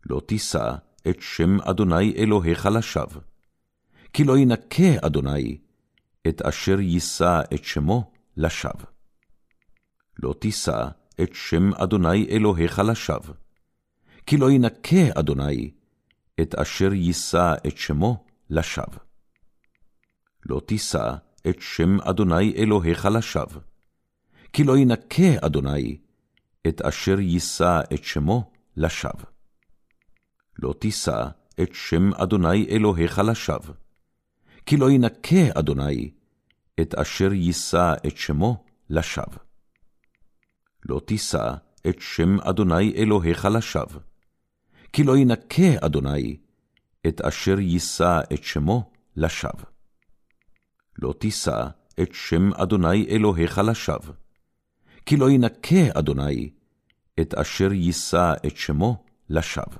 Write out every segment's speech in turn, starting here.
לא תישא את שם אדוני אלוהיך לשווא, כי לא ינקה אדוני את אשר יישא את שמו לשווא. לא תישא את שם אדוני אלוהיך לשווא, כי לא ינקה אדוני את אשר יישא את שמו לשווא. לא תישא את שם אדוני אלוהיך לשווא, כי לא ינקה אדוני את אשר יישא את שמו לשווא. לא תישא את שם אדוני אלוהיך לשווא, כי לא ינקה אדוני את אשר יישא את שמו לשווא. לא תישא את שם אדוני אלוהיך לשווא, כי לא ינקה אדוני את אשר יישא את שמו לשווא. לא תישא את שם אדוני אלוהיך לשווא, כי לא ינקה אדוני את אשר יישא את שמו לשווא.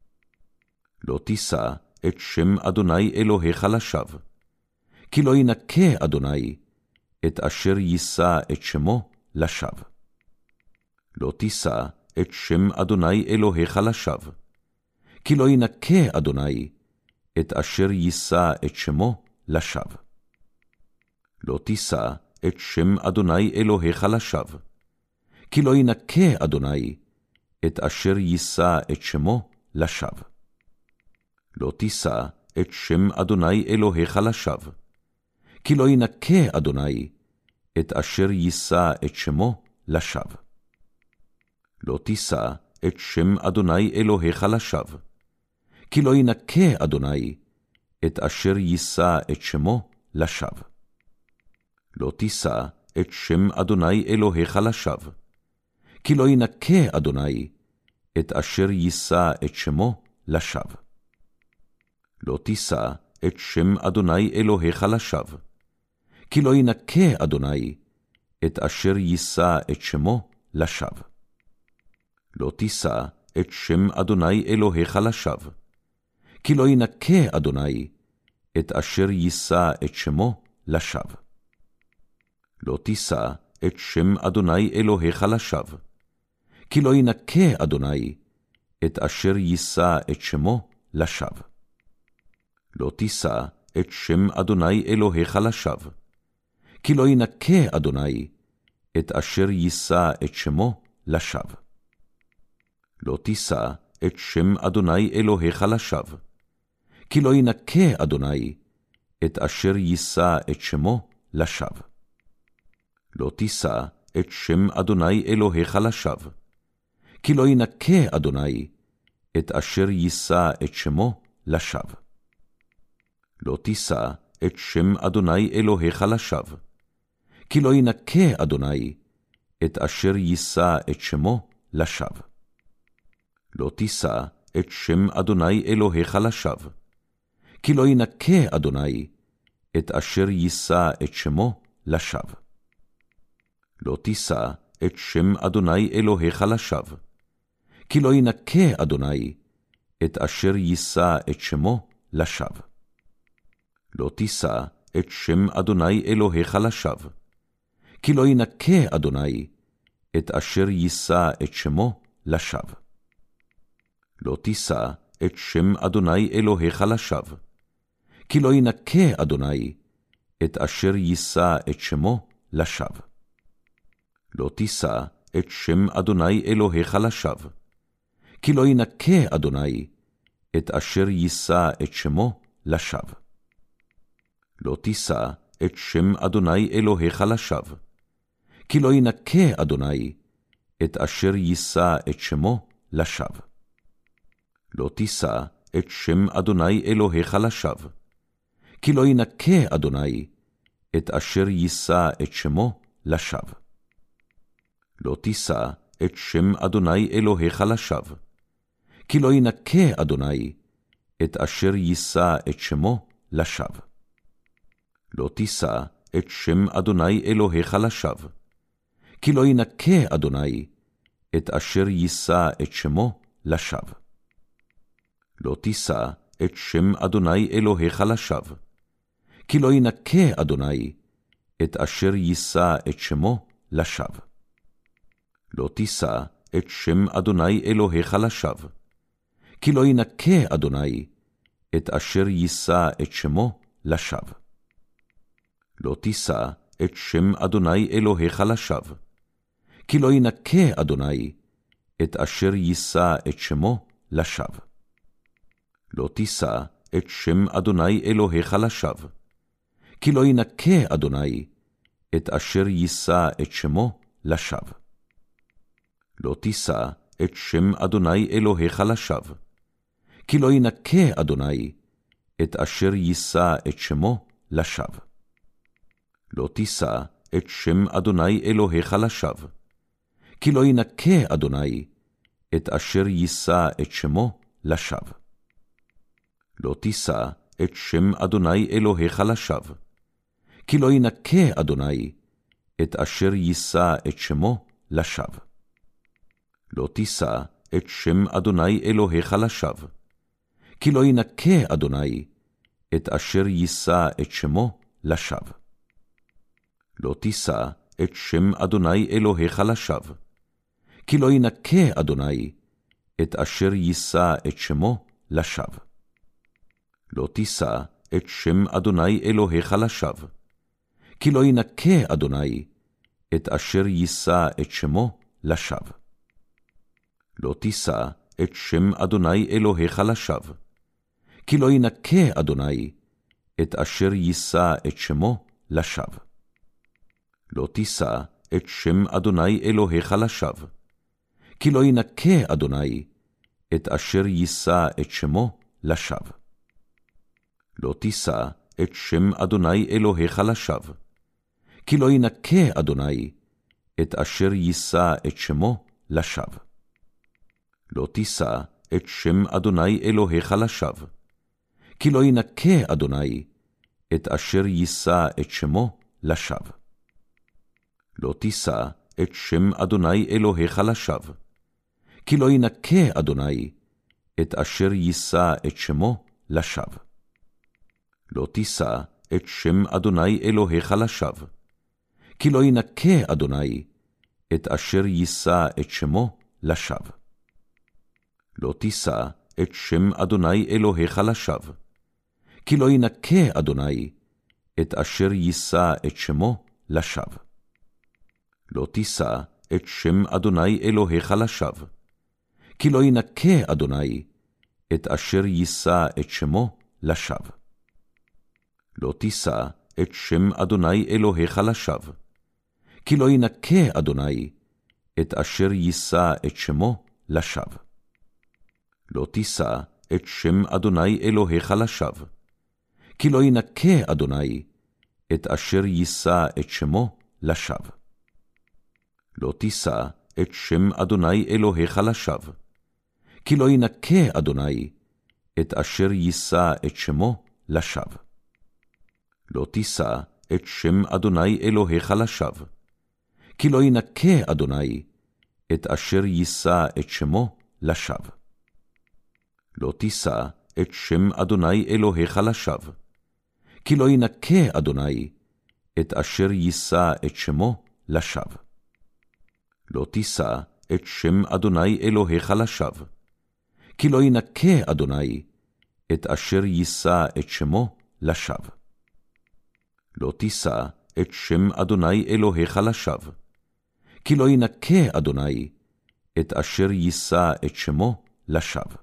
לא תישא את שם אדוני אלוהיך לשווא, כי לא ינקה אדוני את אשר יישא את שמו לשווא. לא תישא את שם אדוני אלוהיך לשווא, כי לא ינקה אדוני את אשר יישא את שמו לשווא. לא תישא את שם אדוני אלוהיך לשווא, כי לא ינקה אדוני את אשר יישא את שמו לשווא. לא תישא את שם אדוני אלוהיך לשווא, כי לא ינקה אדוני את אשר יישא את שמו לשווא. לא תישא את שם אדוני אלוהיך לשווא, כי לא ינקה אדוני את אשר יישא את שמו לשווא. לא תישא את שם אדוני אלוהיך לשווא, כי לא ינקה אדוני את אשר יישא את שמו לשווא. לא תישא את שם אדוני אלוהיך לשווא, כי לא ינקה אדוני את אשר יישא את שמו לשווא. לא תישא את שם אדוני אלוהיך לשווא, כי לא ינקה אדוני את אשר יישא את שמו לשווא. לא תישא את שם אדוני אלוהיך לשווא, כי לא ינקה אדוני את אשר יישא את שמו לשווא. לא תישא את שם אדוני אלוהיך לשווא, כי לא ינקה אדוני את אשר יישא את שמו לשווא. לא תישא את שם אדוני אלוהיך לשווא, כי לא ינקה אדוני את אשר יישא את שמו לשווא. לא תישא את שם אדוני אלוהיך לשווא, כי לא ינקה אדוני את אשר יישא את שמו לשווא. לא תישא את שם אדוני אלוהיך לשווא, כי לא ינקה אדוני את אשר יישא את שמו לשווא. לא תישא את שם אדוני אלוהיך לשווא, כי לא ינקה אדוני את אשר יישא את שמו לשווא. לא תישא את שם אדוני אלוהיך לשווא, כי לא ינקה אדוני את אשר יישא את שמו לשווא. לא תישא את שם אדוני אלוהיך לשווא, כי לא ינקה אדוני את אשר יישא את שמו לשווא. לא תישא את שם אדוני אלוהיך לשווא, כי לא ינקה אדוני את אשר יישא את שמו לשווא. לא תישא את שם אדוני אלוהיך לשווא, כי לא ינקה אדוני את אשר יישא את שמו לשווא. לא תישא את שם אדוני אלוהיך לשווא, כי לא ינקה אדוני את אשר יישא את שמו לשווא. לא תישא את שם אדוני אלוהיך לשווא, כי לא ינקה אדוני את אשר יישא את שמו לשווא. לא תישא את שם אדוני אלוהיך לשווא, כי לא ינקה אדוני את אשר יישא את שמו לשווא. לא תישא את שם אדוני אלוהיך לשווא, כי לא ינקה אדוני את אשר יישא את שמו לשווא. לא תישא את שם אדוני אלוהיך לשווא, כי לא ינקה אדוני את אשר יישא את שמו לשווא. לא תישא את שם אדוני אלוהיך לשווא, כי לא ינקה אדוני את אשר יישא את שמו לשווא. לא תישא את שם אדוני אלוהיך לשווא, כי לא ינקה אדוני את אשר יישא את שמו לשווא. לא תישא את שם אדוני אלוהיך לשווא, כי לא ינקה אדוני את אשר יישא את שמו לשווא. לא תישא את שם אדוני אלוהיך לשווא, כי לא ינקה אדוני את אשר יישא את שמו לשווא. לא תישא את שם אדוני אלוהיך לשווא, כי לא ינקה אדוני את אשר יישא את שמו לשווא. לא תישא את שם אדוני אלוהיך לשווא, כי לא ינקה אדוני את אשר יישא את שמו לשווא. לא תישא את שם אדוני אלוהיך לשווא, כי לא ינקה אדוני את אשר יישא את שמו לשווא. לא תישא את שם אדוני אלוהיך לשווא, כי לא ינקה אדוני את אשר יישא את שמו לשווא. לא תישא את שם אדוני אלוהיך לשווא, כי לא ינקה אדוני את אשר יישא את שמו לשווא. לא תישא את שם אדוני אלוהיך לשווא, כי לא ינקה אדוני את אשר יישא את שמו לשווא. לא תישא את שם אדוני אלוהיך לשווא, כי לא ינקה אדוני את אשר יישא את שמו לשווא. לא תישא את שם אדוני אלוהיך לשווא, כי לא ינקה אדוני את אשר יישא את שמו לשווא. לא תישא את שם אדוני אלוהיך לשווא, כי לא ינקה אדוני את אשר יישא את שמו לשווא. לא תישא את שם אדוני אלוהיך לשווא, כי לא ינקה אדוני את אשר יישא את שמו לשווא. לא תישא את שם אדוני אלוהיך לשווא, כי לא ינקה אדוני את אשר יישא את שמו לשווא. לא תישא את שם אדוני אלוהיך לשווא, כי לא ינקה אדוני את אשר יישא את שמו לשווא. לא תישא את שם אדוני אלוהיך לשווא, כי לא ינקה אדוני את אשר יישא את שמו לשווא. לא תישא את שם אדוני אלוהיך לשווא, כי לא ינקה אדוני את אשר יישא את שמו לשווא. לא תישא את שם אדוני אלוהיך לשווא, כי לא ינקה אדוני את אשר יישא את שמו לשווא. לא תישא את שם אדוני אלוהיך לשווא, כי לא ינקה אדוני את אשר יישא את שמו לשווא. לא תישא את שם אדוני אלוהיך לשווא, כי לא ינקה אדוני את אשר יישא את שמו לשווא. לא תישא את שם אדוני אלוהיך לשווא, כי לא ינקה אדוני את אשר יישא את שמו לשווא. לא תישא את שם אדוני אלוהיך לשווא, כי לא ינקה אדוני את אשר יישא את שמו לשווא. לא תישא את שם אדוני אלוהיך לשווא, כי לא ינקה אדוני את אשר יישא את שמו לשווא.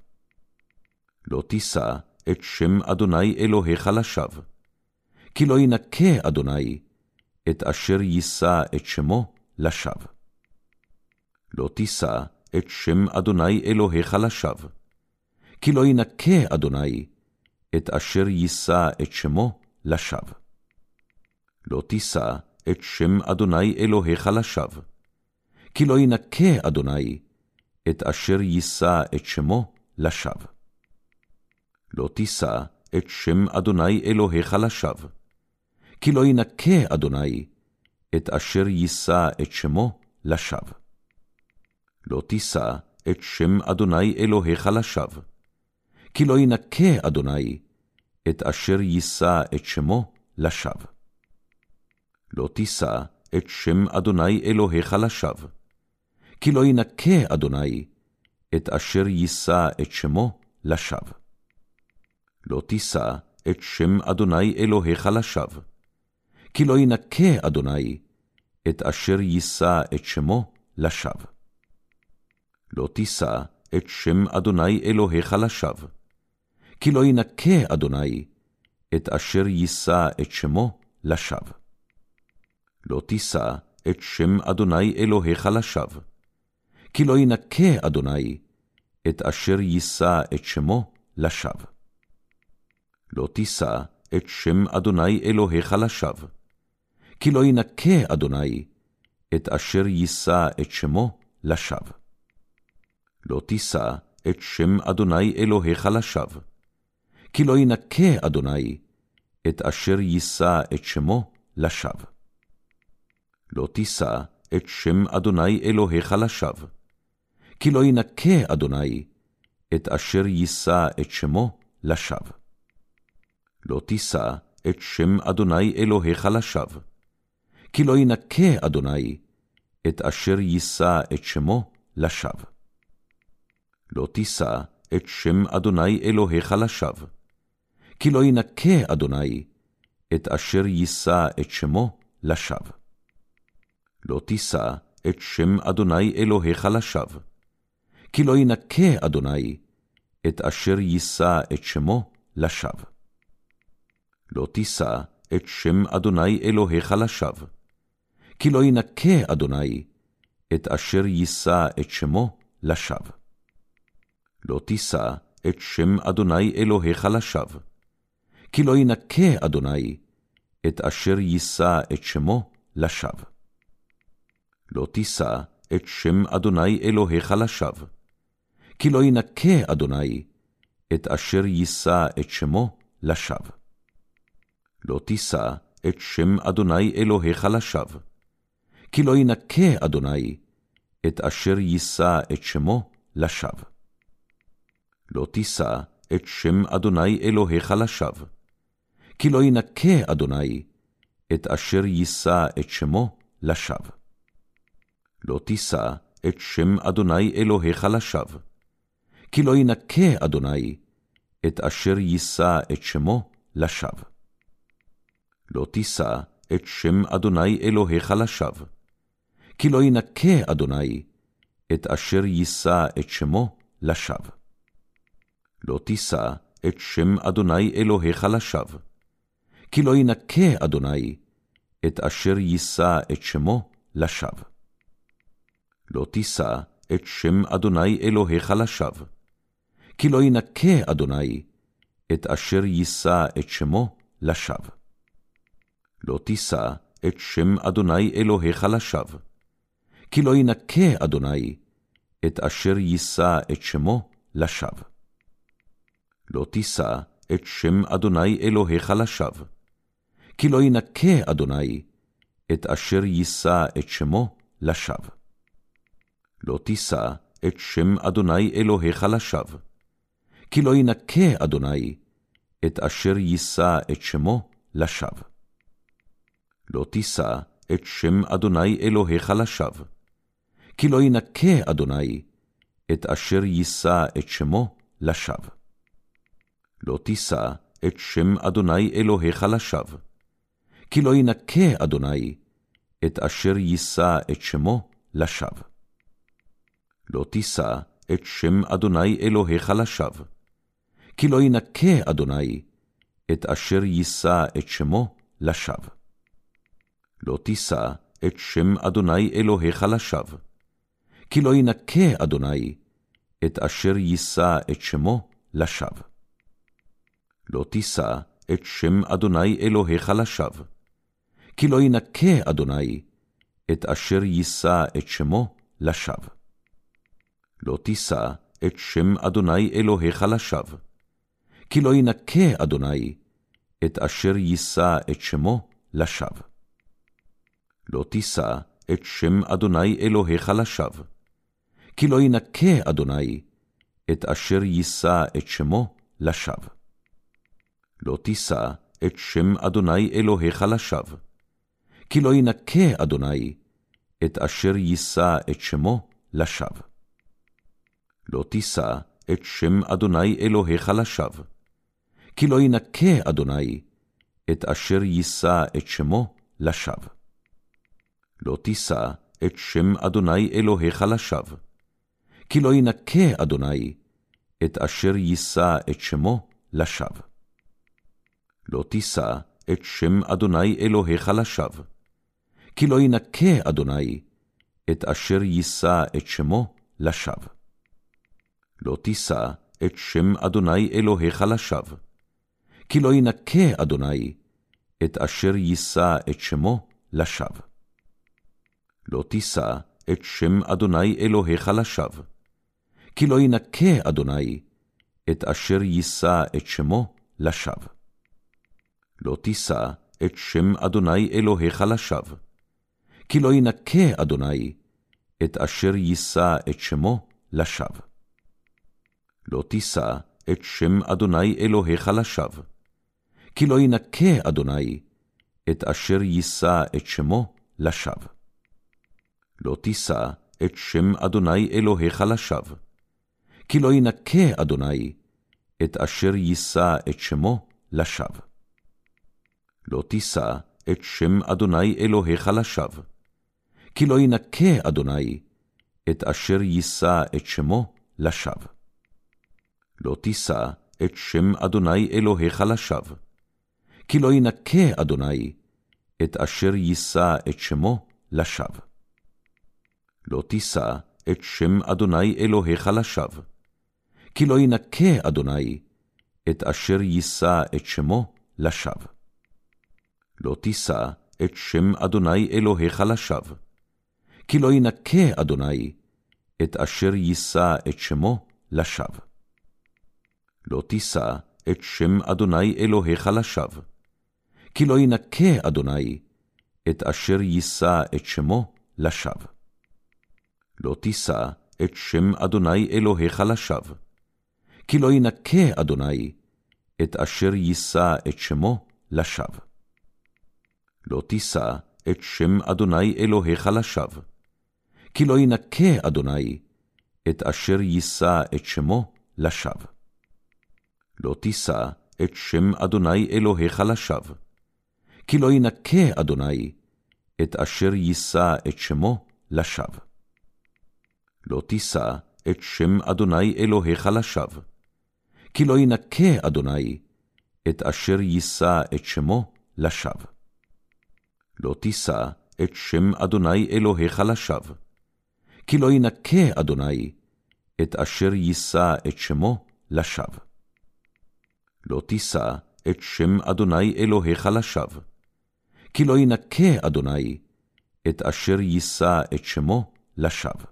לא תישא את שם אדוני אלוהיך לשווא, כי לא ינקה אדוני את אשר יישא את שמו לשווא. לא תישא את שם אדוני אלוהיך לשווא, כי לא ינקה אדוני את אשר יישא את שמו לשווא. לא תישא את שם אדוני אלוהיך לשווא, כי לא ינקה אדוני את אשר יישא את שמו לשווא. לא תישא את שם אדוני אלוהיך לשווא, כי לא ינקה אדוני את אשר יישא את שמו לשווא. לא תישא את שם אדוני אלוהיך לשווא, כי לא ינקה אדוני את אשר יישא את שמו לשווא. לא תישא את שם אדוני אלוהיך לשווא, כי לא ינקה אדוני את אשר יישא את שמו לשווא. לא תישא את שם אדוני אלוהיך לשווא, כי לא ינקה אדוני את אשר יישא את שמו לשווא. לא תישא את שם אדוני אלוהיך לשווא, כי לא ינקה אדוני את אשר יישא את שמו לשווא. לא תישא את שם אדוני אלוהיך לשווא, כי לא ינקה אדוני את אשר יישא את שמו לשווא. לא תישא את שם אדוני אלוהיך לשווא, כי לא ינקה אדוני את אשר יישא את שמו לשווא. לא תישא את שם אדוני אלוהיך לשווא, כי לא ינקה אדוני את אשר יישא את שמו לשווא. לא תישא את שם אדוני אלוהיך לשווא, כי לא ינקה אדוני את אשר יישא את שמו לשווא. לא תישא את שם אדוני אלוהיך לשווא, כי לא ינקה אדוני את אשר יישא את שמו לשווא. לא תישא את שם אדוני אלוהיך לשווא, כי לא ינקה אדוני את אשר יישא את שמו לשווא. לא תישא את שם אדוני אלוהיך לשווא, כי לא ינקה אדוני את אשר יישא את שמו לשווא. לא תישא את שם אדוני אלוהיך לשווא, כי לא ינקה אדוני את אשר יישא את שמו לשווא. לא תישא את שם אדוני אלוהיך לשווא, כי לא ינקה אדוני את אשר יישא את שמו לשווא. לא תישא את שם אדוני אלוהיך לשווא, כי לא ינקה אדוני את אשר יישא את שמו לשווא. לא תישא את שם אדוני אלוהיך לשווא, כי לא ינקה אדוני את אשר יישא את שמו לשווא. לא תישא את שם אדוני אלוהיך לשווא, כי לא ינקה אדוני את אשר יישא את שמו לשווא. לא תישא את שם אדוני אלוהיך לשווא, כי לא ינקה אדוני את אשר יישא את שמו לשווא. לא תישא את שם אדוני אלוהיך לשווא, כי לא ינקה אדוני את אשר יישא את שמו לשווא. לא תישא את שם אדוני אלוהיך לשווא, כי לא ינקה אדוני את אשר יישא את שמו לשווא. לא תישא את שם אדוני אלוהיך לשווא, כי לא ינקה אדוני את אשר יישא את שמו לשווא. לא תישא את שם אדוני אלוהיך לשווא, כי לא ינקה אדוני את אשר יישא את שמו לשווא. לא תישא את שם אדוני אלוהיך לשווא, כי לא ינקה אדוני את אשר יישא את שמו לשווא. לא תישא את שם אדוני אלוהיך לשווא, כי לא ינקה אדוני את אשר יישא את שמו לשווא. לא תישא את שם אדוני אלוהיך לשווא, כי לא ינקה אדוני את אשר יישא את שמו לשווא. לא תישא את שם אדוני אלוהיך לשווא, כי לא ינקה אדוני את אשר יישא את שמו לשווא. לא תישא את שם אדוני אלוהיך לשווא, כי לא ינקה אדוני את אשר יישא את שמו לשווא. לא תישא את שם אדוני אלוהיך לשווא, כי לא ינקה אדוני את אשר יישא את שמו לשווא. לא תישא את שם אדוני אלוהיך לשווא, כי לא ינקה אדוני את אשר יישא את שמו לשווא. לא תישא את שם אדוני אלוהיך לשווא, כי לא ינקה אדוני את אשר יישא את שמו לשווא. לא תישא את שם אדוני אלוהיך לשווא, כי לא ינקה אדוני את אשר יישא את שמו לשווא. לא תישא את שם אדוני אלוהיך לשווא, כי לא ינקה אדוני את אשר יישא את שמו לשווא. לא תישא את שם אדוני אלוהיך לשווא, כי לא ינקה אדוני את אשר יישא את שמו לשווא. לא תישא את שם אדוני אלוהיך לשווא, כי לא ינקה אדוני את אשר יישא את שמו לשווא. לא תישא את שם אדוני אלוהיך לשווא, כי לא ינקה אדוני את אשר יישא את שמו לשווא. לא תישא את שם אדוני אלוהיך לשווא, כי לא ינקה אדוני את אשר יישא את שמו לשווא. לא תישא את שם אדוני אלוהיך לשווא, כי לא ינקה אדוני את אשר יישא את שמו לשווא. לא תישא את שם אדוני אלוהיך לשווא, כי לא ינקה אדוני את אשר יישא את שמו לשווא. לא תישא את שם אדוני אלוהיך לשווא, כי לא ינקה אדוני את אשר יישא את שמו לשווא. לא תישא את שם אדוני אלוהיך לשווא, כי לא ינקה אדוני את אשר יישא את שמו לשווא. לא תישא את שם אדוני אלוהיך לשווא, כי לא ינקה אדוני את אשר יישא את שמו לשווא. לא תישא את שם אדוני אלוהיך לשווא, כי לא ינקה אדוני את אשר יישא את שמו לשווא. לא תישא את שם אדוני אלוהיך לשווא, כי לא ינקה אדוני את אשר יישא את שמו לשווא. לא תישא את שם אדוני אלוהיך לשווא, כי לא ינקה אדוני את אשר יישא את שמו לשווא. לא תישא את שם אדוני אלוהיך לשווא, כי לא ינקה אדוני את אשר יישא את שמו לשווא. לא תישא את שם אדוני אלוהיך לשווא, כי לא ינקה אדוני את אשר יישא את שמו לשווא. לא תישא את שם אדוני אלוהיך לשווא, כי לא ינקה אדוני את אשר יישא את שמו לשווא. לא תישא את שם אדוני אלוהיך לשווא, כי לא ינקה אדוני את אשר יישא את שמו לשווא. לא תישא את שם אדוני אלוהיך לשווא, כי לא ינקה אדוני את אשר יישא את שמו לשווא. לא תישא את שם אדוני אלוהיך לשווא, כי לא ינקה אדוני את אשר יישא את שמו לשווא. לא תישא את שם אדוני אלוהיך לשווא, כי לא ינקה אדוני את אשר יישא את שמו לשווא.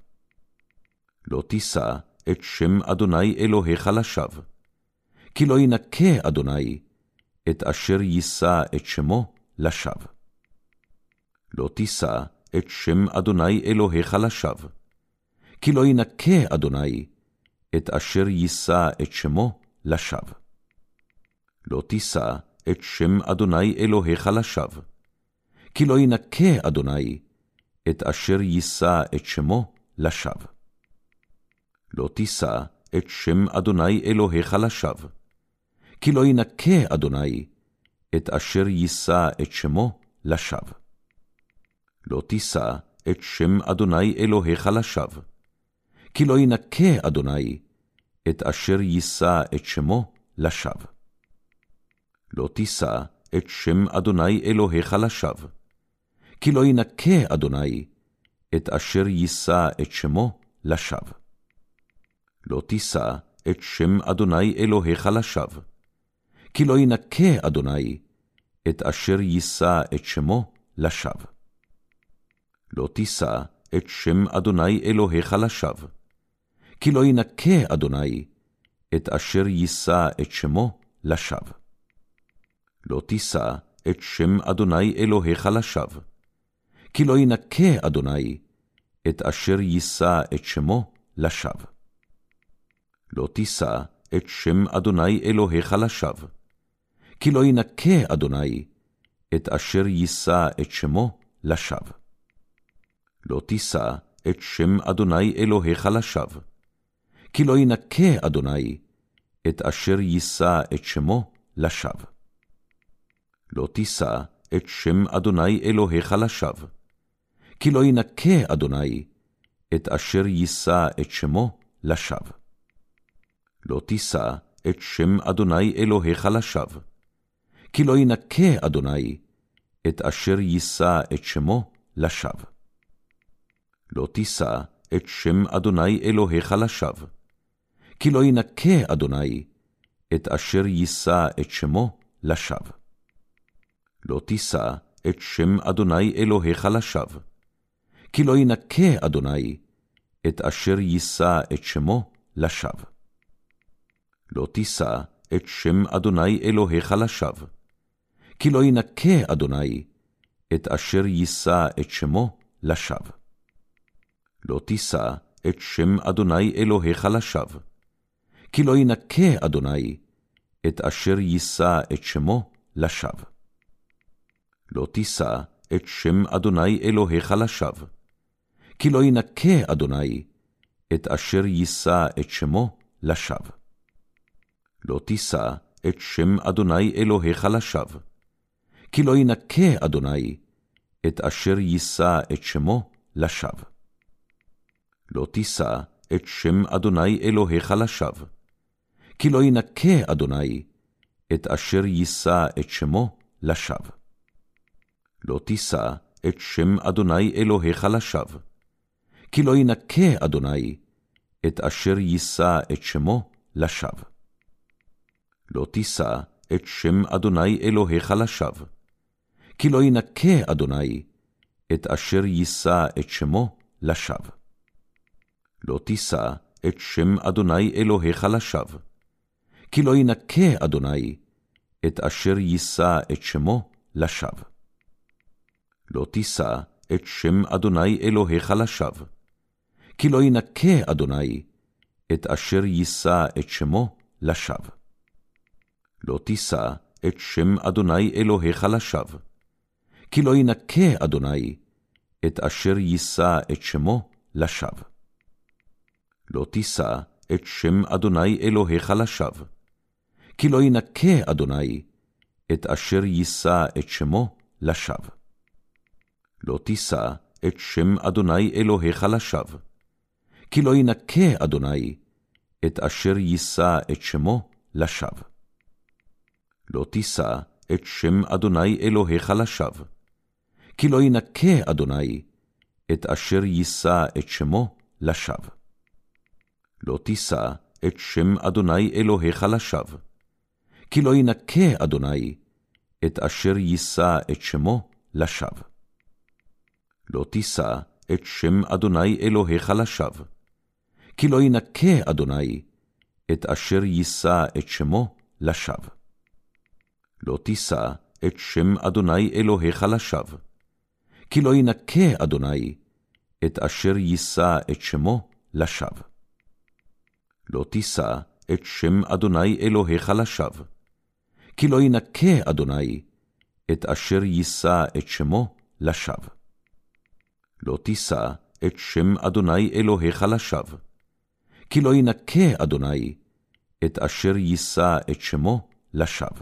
לא תישא את שם אדוני אלוהיך לשווא, כי לא ינקה אדוני את אשר יישא את שמו לשווא. לא תישא את שם אדוני אלוהיך לשווא, כי לא ינקה אדוני את אשר יישא את שמו לשווא. לא תישא את שם אדוני אלוהיך לשווא, כי לא ינקה אדוני את אשר יישא את שמו לשווא. לא תישא את שם אדוני אלוהיך לשווא, כי לא ינקה אדוני את אשר יישא את שמו לשווא. לא תישא את שם אדוני אלוהיך לשווא, כי לא ינקה אדוני את אשר יישא את שמו לשווא. לא תישא את שם אדוני אלוהיך לשווא, כי לא ינקה אדוני את אשר יישא את שמו לשווא. לא תישא את שם אדוני אלוהיך לשווא, כי לא ינקה אדוני את אשר יישא את שמו לשווא. לא תישא את שם אדוני אלוהיך לשווא, כי לא ינקה אדוני את אשר יישא את שמו לשווא. לא תישא את שם אדוני אלוהיך לשווא, כי לא ינקה אדוני את אשר יישא את שמו לשווא. לא תישא את שם אדוני אלוהיך לשווא, כי לא ינקה אדוני את אשר יישא את שמו לשווא. לא תישא את שם אדוני אלוהיך לשווא, כי לא ינקה אדוני את אשר יישא את שמו לשווא. לא תישא את שם אדוני אלוהיך לשווא, כי לא ינקה אדוני את אשר יישא את שמו לשווא. לא תישא את שם אדוני אלוהיך לשווא, כי לא ינקה אדוני את אשר יישא את שמו לשווא. לא תישא את שם אדוני אלוהיך לשווא, כי לא ינקה אדוני את אשר יישא את שמו לשווא. לא תישא את שם אדוני אלוהיך לשווא, כי לא ינקה אדוני את אשר יישא את שמו לשווא. לא תישא את שם אדוני אלוהיך לשווא, כי לא ינקה אדוני את אשר יישא את שמו לשווא. לא תישא את שם אדוני אלוהיך לשווא, כי לא ינקה אדוני את אשר יישא את שמו לשווא. לא תישא את שם אדוני אלוהיך לשווא, כי לא ינקה אדוני את אשר יישא את שמו לשווא. לא תישא את שם אדוני אלוהיך לשווא, כי לא ינקה אדוני את אשר יישא את שמו לשווא. לא תישא את שם אדוני אלוהיך לשווא, כי לא ינקה אדוני את אשר יישא את שמו לשווא. לא תישא את שם אדוני אלוהיך לשווא, כי לא ינקה אדוני את אשר יישא את שמו לשווא. לא תישא את שם אדוני אלוהיך לשווא, כי לא ינקה אדוני את אשר יישא את שמו לשווא. לא תישא את שם אדוני אלוהיך לשווא, כי לא ינקה אדוני את אשר יישא את שמו לשווא. לא תישא את שם אדוני אלוהיך לשווא, כי לא ינקה אדוני את אשר יישא את שמו לשווא. לא תישא את שם אדוני אלוהיך לשווא, כי לא ינקה אדוני את אשר יישא את שמו לשווא. לא תישא את שם אדוני אלוהיך לשווא, כי לא ינקה אדוני את אשר יישא את שמו לשווא. לא תישא את שם אדוני אלוהיך לשווא, כי לא ינקה אדוני את אשר יישא את שמו לשווא. לא תישא את שם אדוני אלוהיך לשווא, כי לא ינקה אדוני את אשר יישא את שמו לשווא. לא תישא את שם אדוני אלוהיך לשווא, כי לא ינקה אדוני את אשר יישא את שמו לשווא. לא תישא את שם אדוני אלוהיך לשווא, כי לא ינקה אדוני את אשר יישא את שמו לשווא. לא תישא את שם אדוני אלוהיך לשווא, כי לא ינקה אדוני את אשר יישא את שמו לשווא. לא תישא את שם אדוני אלוהיך לשווא, כי לא ינקה אדוני את אשר יישא את שמו לשווא. לא תישא את שם אדוני אלוהיך לשווא, כי לא ינקה אדוני את אשר יישא את שמו לשווא.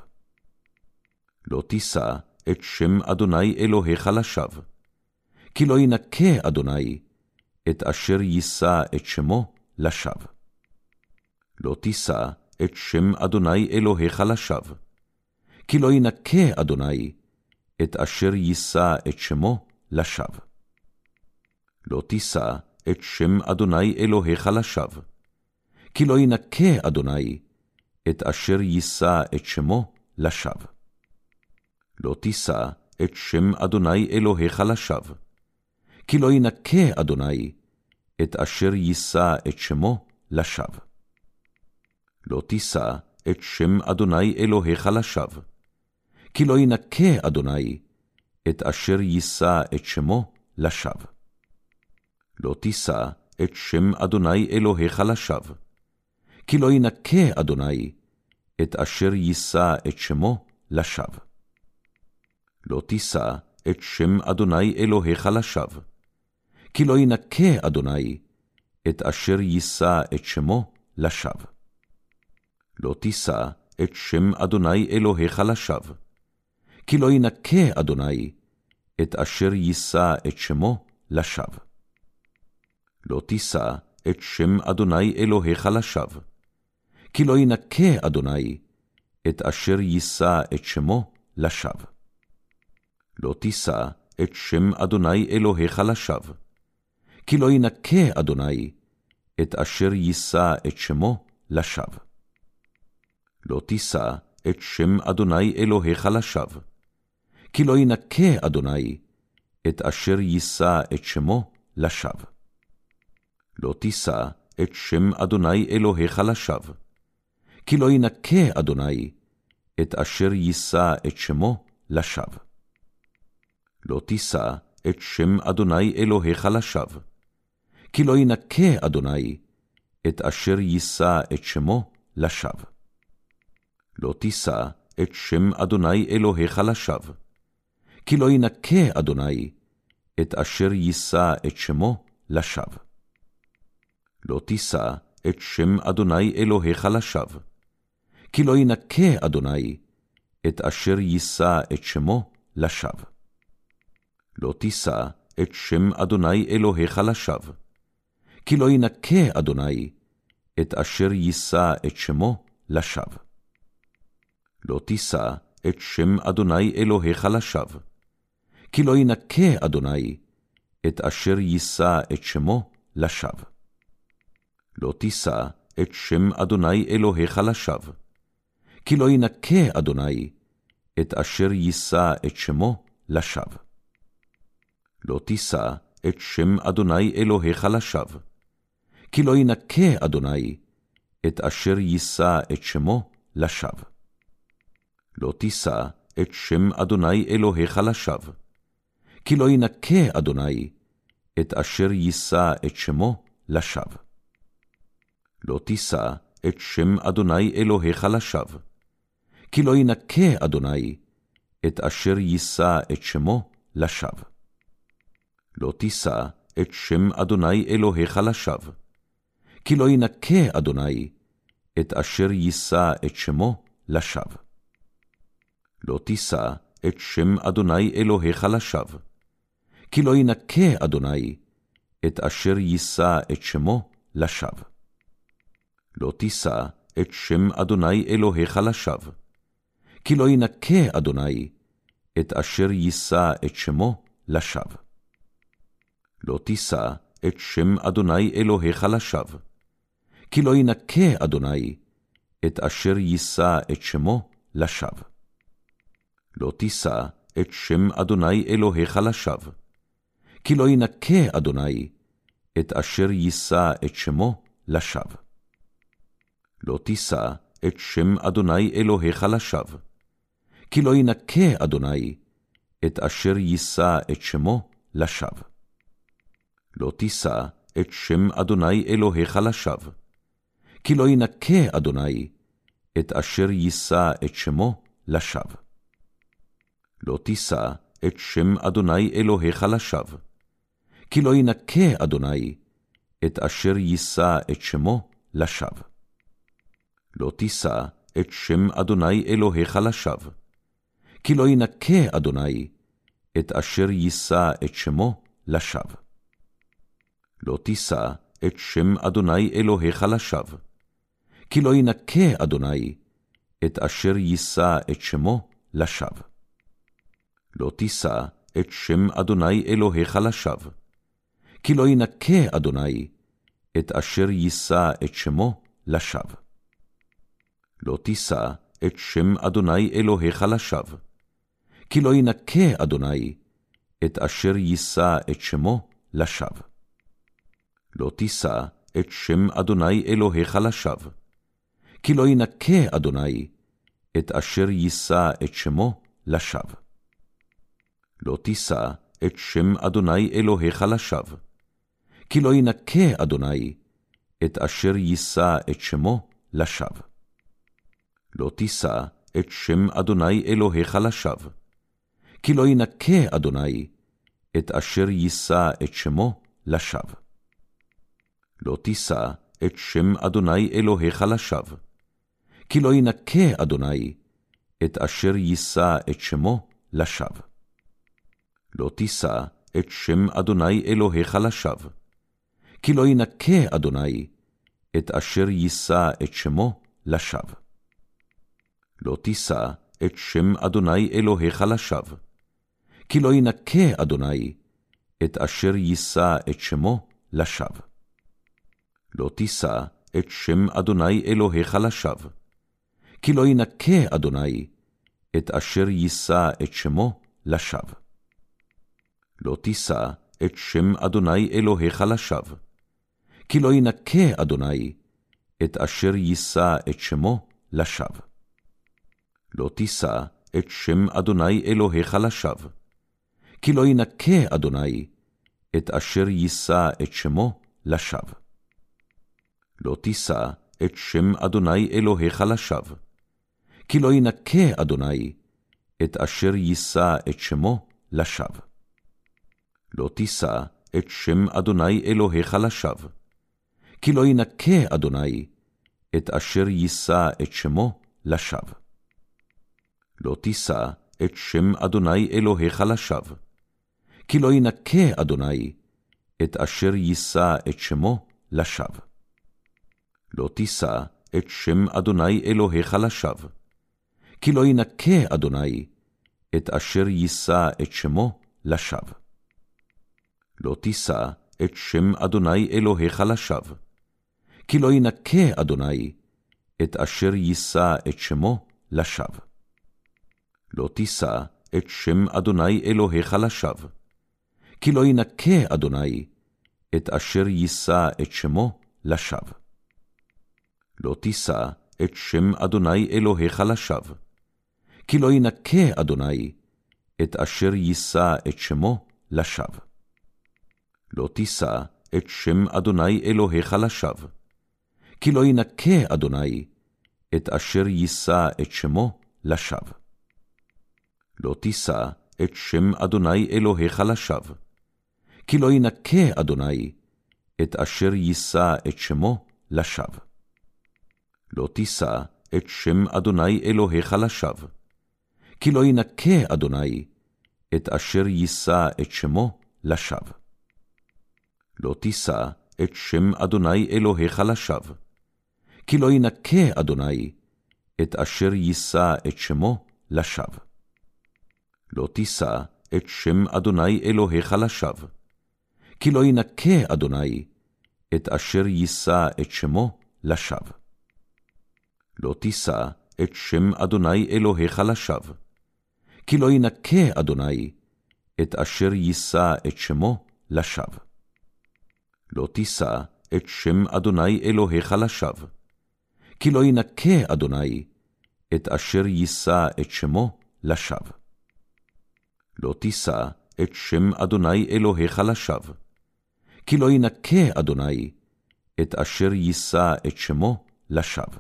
לא תישא את שם אדוני אלוהיך לשווא, כי לא ינקה אדוני את אשר יישא את שמו לשווא. לא תישא את שם אדוני אלוהיך לשווא, כי לא ינקה אדוני את אשר יישא את שמו לשווא. לא תישא את שם אדוני אלוהיך לשווא, כי לא ינקה אדוני את אשר יישא את שמו לשווא. לא תישא את שם אדוני אלוהיך לשווא, כי לא ינקה אדוני את אשר יישא את שמו לשווא. לא תישא את שם אדוני אלוהיך לשווא, כי לא ינקה אדוני את אשר יישא את שמו לשווא. לא תישא את שם אדוני אלוהיך לשווא, כי לא ינקה אדוני את אשר יישא את שמו לשווא. לא תישא את שם אדוני אלוהיך לשווא, כי לא ינקה אדוני את אשר יישא את שמו לשווא. לא תישא את שם אדוני אלוהיך לשווא, כי לא ינקה אדוני את אשר יישא את שמו לשווא. לא תישא את שם אדוני אלוהיך לשווא, כי לא ינקה אדוני את אשר יישא את שמו לשווא. לא תישא את שם אדוני אלוהיך לשווא, כי לא ינקה אדוני את אשר יישא את שמו לשווא. לא תישא את שם אדוני אלוהיך לשווא, כי לא ינקה אדוני את אשר יישא את שמו לשווא. לא תישא את שם אדוני אלוהיך לשווא, כי לא ינקה אדוני את אשר יישא את שמו לשווא. לא תישא את שם אדוני אלוהיך לשווא, כי לא ינקה אדוני את אשר יישא את שמו לשווא. לא תישא את שם אדוני אלוהיך לשווא, כי לא ינקה אדוני את אשר יישא את שמו לשווא. לא תישא את שם אדוני אלוהיך לשווא, כי לא ינקה אדוני את אשר יישא את שמו לשווא. לא תישא את שם אדוני אלוהיך לשווא, כי לא ינקה אדוני את אשר יישא את שמו לשווא. לא תישא את שם אדוני אלוהיך לשווא, כי לא ינקה אדוני את אשר יישא את שמו לשווא. לא תישא את שם אדוני אלוהיך לשווא, כי לא ינקה אדוני את אשר יישא את שמו לשווא. לא תישא את שם אדוני אלוהיך לשווא, כי לא ינקה אדוני את אשר יישא את שמו לשווא. לא תישא את שם אדוני אלוהיך לשווא, כי לא ינקה אדוני את אשר יישא את שמו לשווא. לא תישא את שם אדוני אלוהיך לשווא, כי לא ינקה אדוני את אשר יישא את שמו לשווא. לא תישא את שם אדוני אלוהיך לשווא, כי לא ינקה אדוני את אשר יישא את שמו לשווא. לא תישא את שם אדוני אלוהיך לשווא, כי לא ינקה אדוני את אשר יישא את שמו לשווא. לא תישא את שם אדוני אלוהיך לשווא, כי לא ינקה אדוני את אשר יישא את שמו לשווא. לא תישא את שם אדוני אלוהיך לשווא, כי לא ינקה אדוני את אשר יישא את שמו לשווא. לא תישא את שם אדוני אלוהיך לשווא, כי לא ינקה אדוני את אשר יישא את שמו לשווא. לא תישא את שם אדוני אלוהיך לשווא, כי לא ינקה אדוני את אשר יישא את שמו לשווא. לא תישא את שם אדוני אלוהיך לשווא, כי לא ינקה אדוני את אשר יישא את שמו לשווא. לא תישא את שם אדוני אלוהיך לשווא, כי לא ינקה אדוני את אשר יישא את שמו לשווא. לא תישא את שם אדוני אלוהיך לשווא, כי לא ינקה אדוני את אשר יישא את שמו לשווא. לא תישא את שם אדוני אלוהיך לשווא, כי לא ינקה אדוני את אשר יישא את שמו לשווא. לא תישא את שם אדוני אלוהיך לשווא, כי לא ינקה אדוני את אשר יישא את שמו לשווא. לא תישא את שם אדוני אלוהיך לשווא, כי לא ינקה אדוני את אשר יישא את שמו לשווא. לא תישא את שם אדוני אלוהיך לשווא, כי לא ינקה אדוני את אשר יישא את שמו לשווא. לא תישא את שם אדוני אלוהיך לשווא, כי לא ינקה אדוני את אשר יישא את שמו לשווא. לא תישא את שם אדוני אלוהיך לשווא, כי לא ינקה אדוני את אשר יישא את שמו לשווא. לא תישא את שם אדוני אלוהיך לשווא, כי לא ינקה אדוני את אשר יישא את שמו לשווא. לא תישא את שם אדוני אלוהיך לשווא, כי לא ינקה אדוני את אשר יישא את שמו לשווא. לא תישא את שם אדוני אלוהיך לשווא, כי לא ינקה אדוני את אשר יישא את שמו לשווא. לא תישא את שם אדוני אלוהיך לשווא, כי לא ינקה אדוני את אשר יישא את שמו לשווא. לא תישא את שם אדוני אלוהיך לשווא, כי לא ינקה אדוני את אשר יישא את שמו לשווא. לא תישא את שם אדוני אלוהיך לשווא, כי לא ינקה אדוני את אשר יישא את שמו לשווא. לא תישא את שם אדוני אלוהיך לשווא, כי לא ינקה אדוני את אשר יישא את שמו לשווא. לא תישא את שם אדוני אלוהיך לשווא, כי לא ינקה אדוני את אשר יישא את שמו לשווא. לא תישא את שם אדוני אלוהיך לשווא, כי לא ינקה אדוני את אשר יישא את שמו לשווא. לא תישא את שם אדוני אלוהיך לשווא, כי לא ינקה אדוני את אשר יישא את שמו לשווא. לא תישא את שם אדוני אלוהיך לשווא, כי לא ינקה אדוני את אשר יישא את שמו לשווא. לא תישא את שם אדוני אלוהיך לשווא, כי לא ינקה אדוני את אשר יישא את שמו לשווא. לא תישא את שם אדוני אלוהיך לשווא, כי לא ינקה אדוני את אשר יישא את שמו לשווא. לא תישא את שם אדוני אלוהיך לשווא, כי לא ינקה אדוני את אשר יישא את שמו לשווא. לא תישא את שם אדוני אלוהיך לשווא, כי לא ינקה אדוני את אשר יישא את שמו לשווא. לא תישא את שם אדוני אלוהיך לשווא, כי לא ינקה אדוני את אשר יישא את שמו לשווא. לא תישא את שם אדוני אלוהיך לשווא, כי לא ינקה אדוני את אשר יישא את שמו לשווא. לא תישא את שם אדוני אלוהיך לשווא, כי לא ינקה אדוני את אשר יישא את שמו לשווא. לא תישא את שם אדוני אלוהיך לשווא, כי לא ינקה אדוני את אשר יישא את שמו לשווא. לא תישא את שם אדוני אלוהיך לשווא, כי לא ינקה אדוני את אשר יישא את שמו לשווא. לא תישא את שם אדוני אלוהיך לשווא, כי לא ינקה אדוני את אשר יישא את שמו לשווא.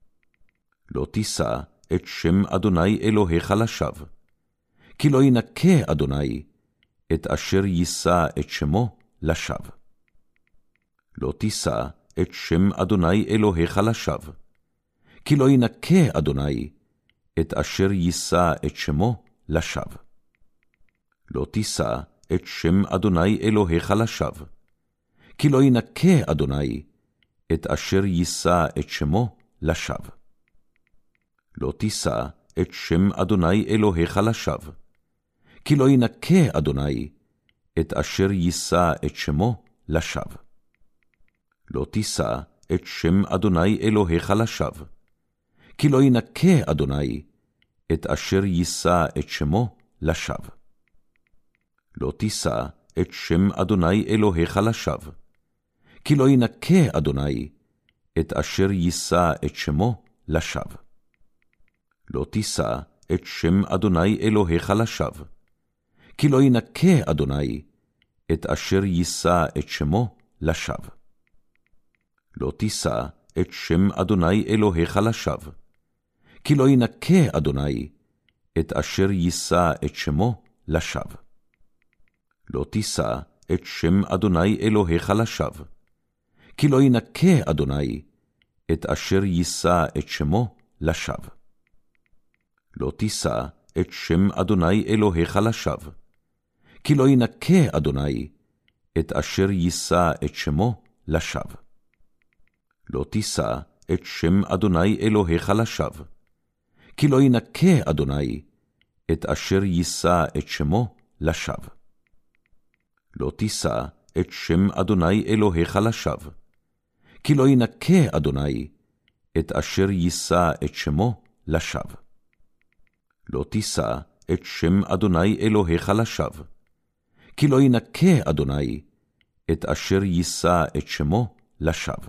לא תישא את שם אדוני אלוהיך לשווא, כי לא ינקה אדוני את אשר יישא את שמו לשווא. לא תישא את שם אדוני אלוהיך לשווא, כי לא ינקה אדוני את אשר יישא את שמו לשווא. לא תישא את שם אדוני אלוהיך לשווא, כי לא ינקה אדוני את אשר יישא את שמו לשווא. לא תישא את שם אדוני אלוהיך לשווא, כי לא ינקה אדוני את אשר יישא את שמו לשווא. לא תישא את שם אדוני אלוהיך לשווא, כי לא ינקה אדוני את אשר יישא את שמו לשווא. לא תישא את שם אדוני אלוהיך לשווא, כי לא ינקה אדוני את אשר יישא את שמו לשווא. לא תישא את שם אדוני אלוהיך לשווא, כי לא ינקה אדוני את אשר יישא את שמו לשווא. לא תישא את שם אדוני אלוהיך לשווא, כי לא ינקה אדוני את אשר יישא את שמו לשווא. לא תישא את שם אדוני אלוהיך לשווא, כי לא ינקה אדוני את אשר יישא את שמו לשווא. לא תישא את שם אדוני אלוהיך לשווא, כי לא ינקה אדוני את אשר יישא את שמו לשווא. לא תישא את שם אדוני אלוהיך לשווא, כי לא ינקה אדוני את אשר יישא את שמו לשווא. לא תישא את שם אדוני אלוהיך לשווא, כי לא ינקה אדוני את אשר יישא את שמו לשווא. לא תישא את שם אדוני אלוהיך לשווא, כי לא ינקה אדוני את אשר יישא את שמו לשווא.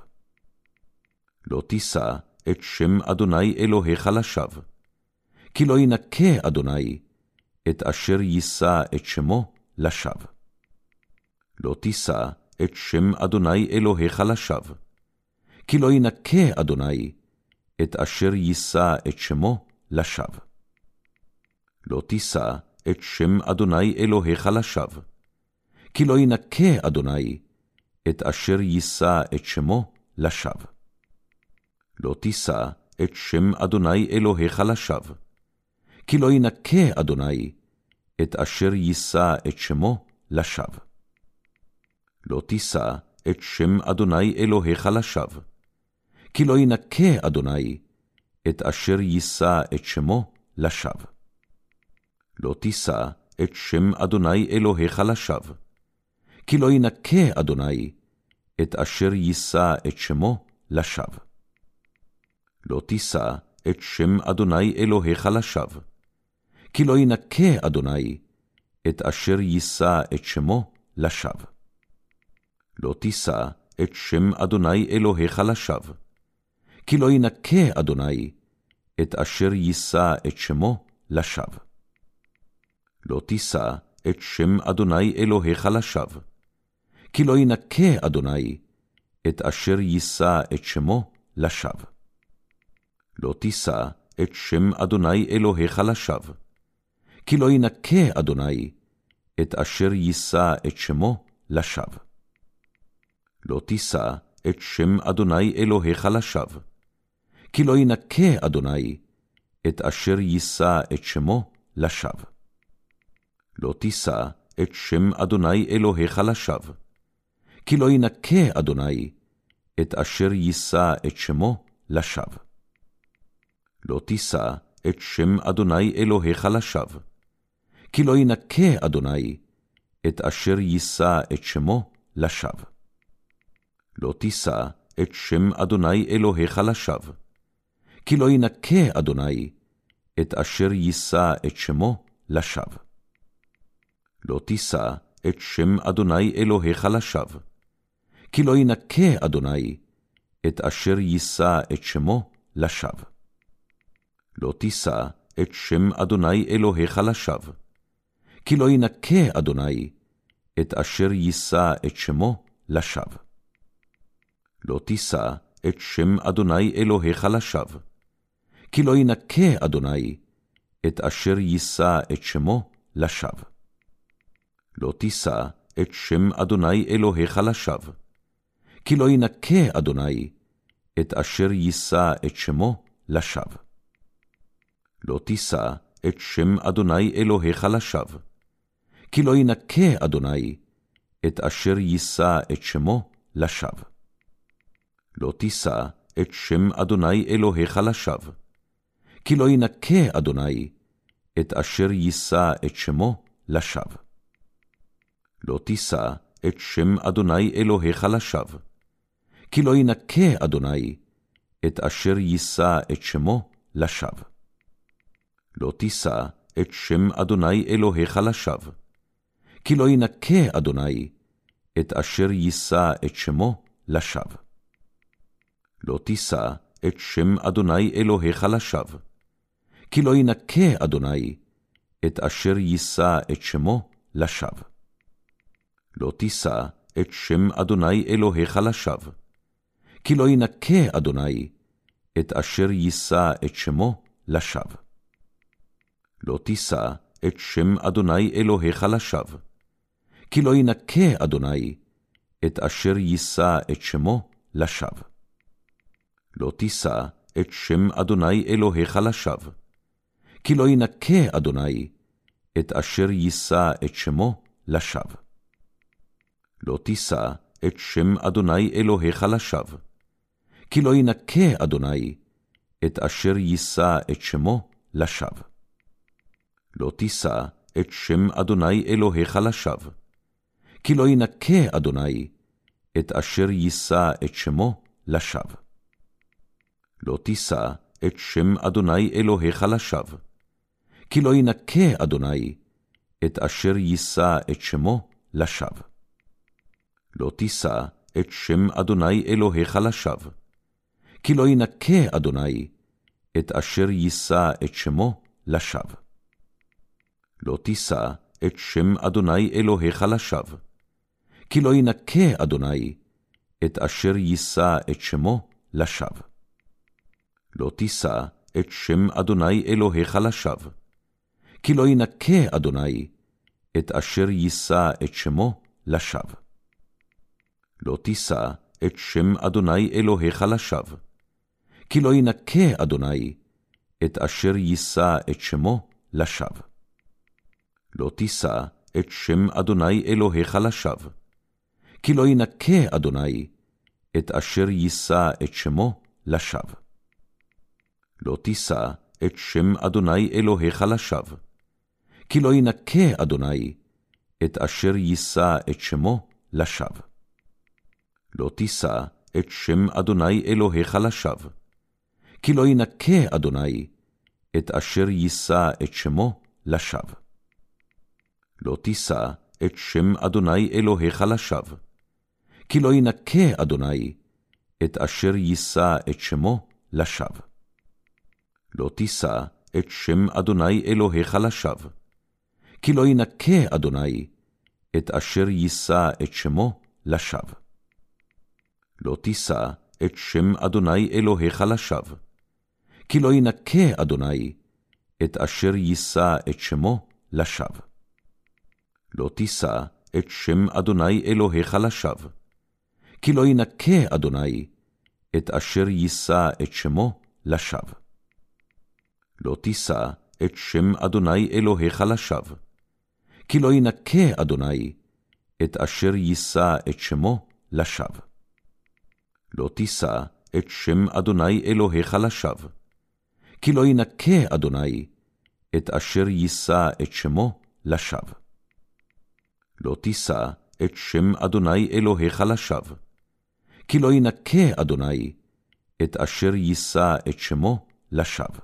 לא תישא את שם אדוני אלוהיך לשווא, כי לא ינקה אדוני את אשר יישא את שמו לשווא. לא תישא את שם אדוני אלוהיך לשווא, כי לא ינקה אדוני את אשר יישא את שמו לשווא. לא תישא את שם אדוני אלוהיך לשווא, כי לא ינקה אדוני את אשר יישא את שמו לשווא. לא תישא את שם אדוני אלוהיך לשווא, כי לא ינקה אדוני את אשר יישא את שמו לשווא. לא תישא את שם אדוני אלוהיך לשווא, כי לא ינקה אדוני את אשר יישא את שמו לשווא. לא תישא את שם אדוני אלוהיך לשווא, כי לא ינקה אדוני את אשר יישא את שמו לשווא. לא תישא את שם אדוני אלוהיך לשווא, כי לא ינקה אדוני את אשר יישא את שמו לשווא. לא תישא את שם אדוני אלוהיך לשווא, כי לא ינקה אדוני את אשר יישא את שמו לשווא. לא תישא את שם אדוני אלוהיך לשווא, כי לא ינקה אדוני את אשר יישא את שמו לשווא. לא תישא את שם אדוני אלוהיך לשווא, כי לא ינקה אדוני את אשר יישא את שמו לשווא. לא תישא את שם אדוני אלוהיך לשווא, כי לא ינקה אדוני את אשר יישא את שמו לשווא. לא תישא את שם אדוני אלוהיך לשווא, כי לא ינקה אדוני את אשר יישא את שמו לשווא. לא תישא את שם אדוני אלוהיך לשווא, כי לא ינקה אדוני את אשר יישא את שמו לשווא. לא תישא את שם אדוני אלוהיך לשווא, כי לא ינקה אדוני את אשר יישא את שמו לשווא. לא תישא את שם אדוני אלוהיך לשווא, כי לא ינקה אדוני את אשר יישא את שמו לשווא. לא תישא את שם אדוני אלוהיך לשווא, כי לא ינקה אדוני את אשר יישא את שמו לשווא. לא תישא את שם אדוני אלוהיך לשווא, כי לא ינקה אדוני את אשר יישא את שמו לשווא. לא תישא את שם אדוני אלוהיך לשווא, כי לא ינקה אדוני את אשר יישא את שמו לשווא. לא תישא את שם אדוני אלוהיך לשווא, כי לא ינקה אדוני את אשר יישא את שמו לשווא. לא תישא את שם אדוני אלוהיך לשווא, כי לא ינקה אדוני את אשר יישא את שמו לשווא. לא תישא את שם אדוני אלוהיך לשווא, כי לא ינקה אדוני את אשר יישא את שמו לשווא. לא תישא את שם אדוני אלוהיך לשווא, כי לא ינקה אדוני את אשר יישא את שמו לשווא. לא תישא את שם אדוני אלוהיך לשווא, כי לא ינקה אדוני את אשר יישא את שמו לשווא. לא תישא את שם אדוני אלוהיך לשווא, כי לא ינקה אדוני את אשר יישא את שמו לשווא. לא תישא את שם אדוני אלוהיך לשווא, כי לא ינקה אדוני את אשר יישא את שמו לשווא. לא תישא את שם אדוני אלוהיך לשווא, כי לא ינקה אדוני את אשר יישא את שמו לשווא. לא תישא את שם אדוני אלוהיך לשווא, כי לא ינקה אדוני את אשר יישא את שמו לשווא. לא תישא את שם אדוני אלוהיך לשווא, כי לא ינקה אדוני את אשר יישא את שמו לשווא. לא תישא את שם אדוני אלוהיך לשווא, כי לא ינקה אדוני את אשר יישא את שמו לשווא. לא תישא את שם אדוני אלוהיך לשווא, כי לא ינקה אדוני את אשר יישא את שמו לשווא. לא תישא את שם אדוני אלוהיך לשווא, כי לא ינקה אדוני את אשר יישא את שמו לשווא. לא תישא את שם אדוני אלוהיך לשווא, כי לא ינקה אדוני את אשר יישא את שמו לשווא. לא תישא את שם אדוני אלוהיך לשווא, כי לא ינקה אדוני את אשר יישא את שמו לשווא. לא תישא את שם אדוני אלוהיך לשווא, כי לא ינקה אדוני את אשר יישא את שמו לשווא. לא תישא את שם אדוני אלוהיך לשווא, כי לא ינקה אדוני את אשר יישא את שמו לשווא. לא תישא את שם אדוני אלוהיך לשווא, כי לא ינקה אדוני את אשר יישא את שמו לשווא. לא תישא את שם אדוני אלוהיך לשווא, כי לא ינקה אדוני את אשר יישא את שמו לשווא. לא תישא את שם אדוני אלוהיך לשווא, כי לא ינקה אדוני את אשר יישא את שמו לשווא. לא תישא את שם אדוני אלוהיך לשווא, כי לא ינקה אדוני את אשר יישא את שמו לשווא. לא תישא את שם אדוני אלוהיך לשווא, כי לא ינקה אדוני את אשר יישא את שמו לשווא. לא תישא את שם אדוני אלוהיך לשווא, כי לא ינקה אדוני את אשר יישא את שמו לשווא. לא תישא את שם אדוני אלוהיך לשווא, כי לא ינקה אדוני את אשר יישא את שמו לשווא. לא תישא את שם אדוני אלוהיך לשווא, כי לא ינקה אדוני את אשר יישא את שמו לשווא.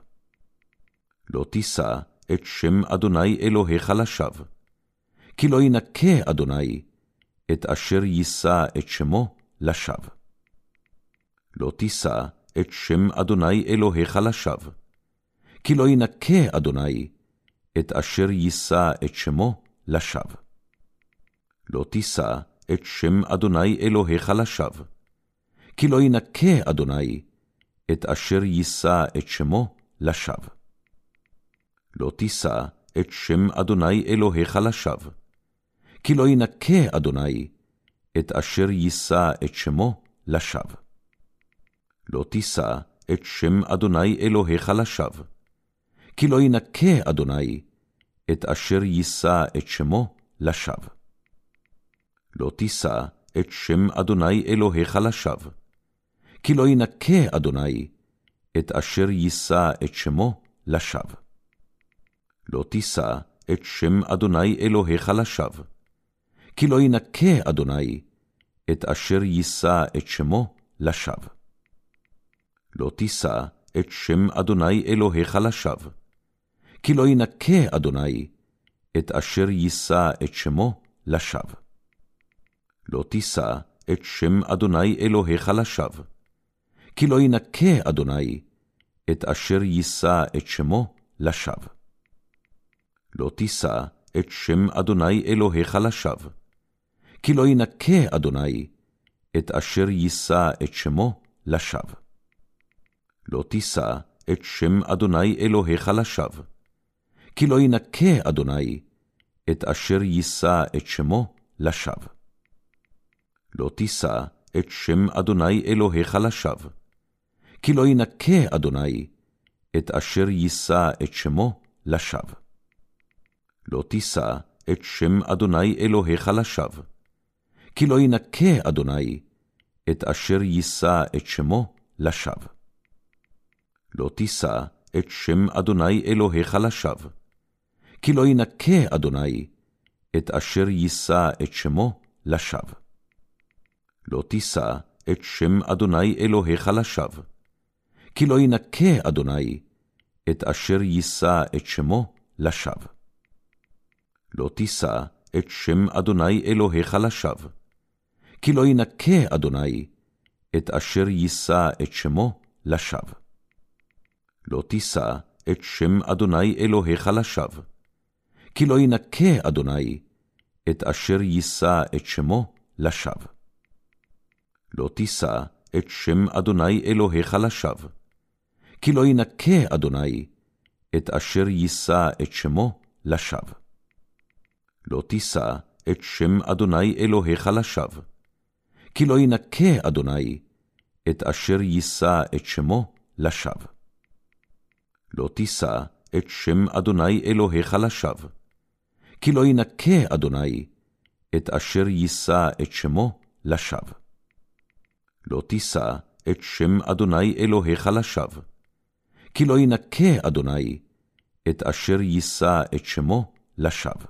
לא תישא את שם אדוני אלוהיך לשווא, כי לא ינקה אדוני את אשר יישא את שמו לשווא. לא תישא את שם אדוני אלוהיך לשווא, כי לא ינקה אדוני את אשר יישא את שמו לשווא. לא תישא את שם אדוני אלוהיך לשווא, כי לא ינקה אדוני את אשר יישא את שמו לשווא. לא תישא את שם אדוני אלוהיך לשווא, כי לא ינקה אדוני את אשר יישא את שמו לשווא. לא תישא את שם אדוני אלוהיך לשווא, כי לא ינקה אדוני את אשר יישא את שמו לשווא. לא תישא את שם אדוני אלוהיך לשווא, כי לא ינקה אדוני את אשר יישא את שמו לשווא. לא תישא את שם אדוני אלוהיך לשווא, כי לא ינקה אדוני את אשר יישא את שמו לשווא. לא תישא את שם אדוני אלוהיך לשווא, כי לא ינקה אדוני את אשר יישא את שמו לשווא. לא תישא את שם אדוני אלוהיך לשווא, כי לא ינקה אדוני את אשר יישא את שמו לשווא. לא תישא את שם אדוני אלוהיך לשווא, כי לא ינקה אדוני את אשר יישא את שמו לשווא. לא תישא את שם אדוני אלוהיך לשווא, כי לא ינקה אדוני את אשר יישא את שמו לשווא. לא תישא את שם אדוני אלוהיך לשווא, כי לא ינקה אדוני את אשר יישא את שמו לשווא. לא תישא את שם אדוני אלוהיך לשווא, כי לא ינקה אדוני את אשר יישא את שמו לשווא. לא תישא את שם אדוני אלוהיך לשווא, כי לא ינקה אדוני את אשר יישא את שמו לשווא. לא תישא את שם אדוני אלוהיך לשווא, כי לא ינקה אדוני את אשר יישא את שמו לשווא. לא תישא את שם אדוני אלוהיך לשווא, כי לא ינקה אדוני את אשר יישא את שמו לשווא. לא תישא את שם אדוני אלוהיך לשווא, כי לא ינקה אדוני את אשר יישא את שמו לשווא. לא תישא את שם אדוני אלוהיך לשווא, כי לא ינקה אדוני את אשר יישא את שמו לשווא. לא תישא את שם אדוני אלוהיך לשווא, כי לא ינקה אדוני את אשר יישא את שמו לשווא. לא תישא את שם אדוני אלוהיך לשווא, כי לא ינקה אדוני את אשר יישא את שמו לשווא. לא תישא את שם אדוני אלוהיך לשווא, כי לא ינקה אדוני את אשר יישא את שמו לשווא.